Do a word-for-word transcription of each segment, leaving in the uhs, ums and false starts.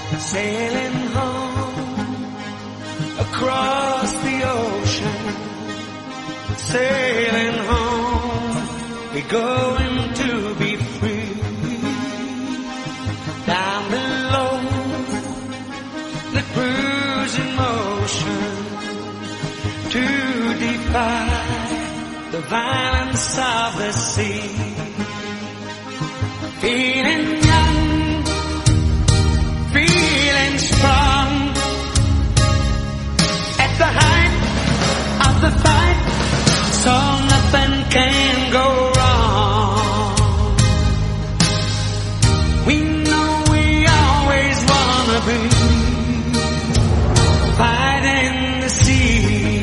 sailing home across the ocean, sailing home, we're going to be free. Down below, the cruising motion, to defy the violence of the sea. Feeling young, feeling strong, at the height of the fight, so nothing can go wrong. We know we always wanna be fighting the sea.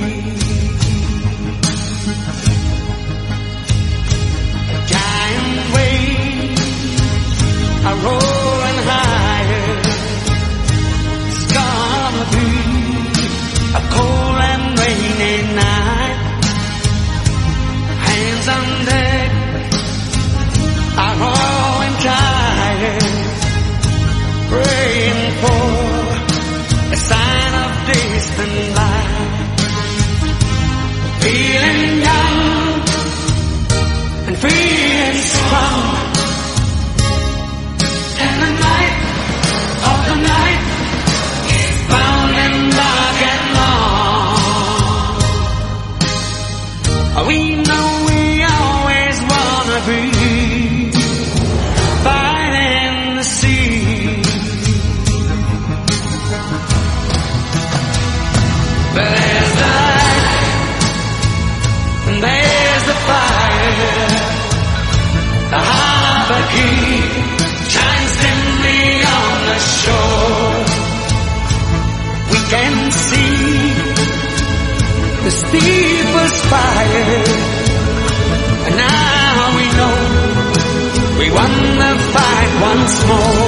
A giant wave are rolling higher. It's gonna be a cold and rainy night. Hands on deck are rolling tired, praying for a sign of distant light. Feeling young and feeling strong, and the night of the night is bound and dark and long. We know we always wanna be fighting the sea. But there's the light and there's the fire. The harbor key shines dimly on the shore. We can see the steepest fire, and now we know we won the fight once more.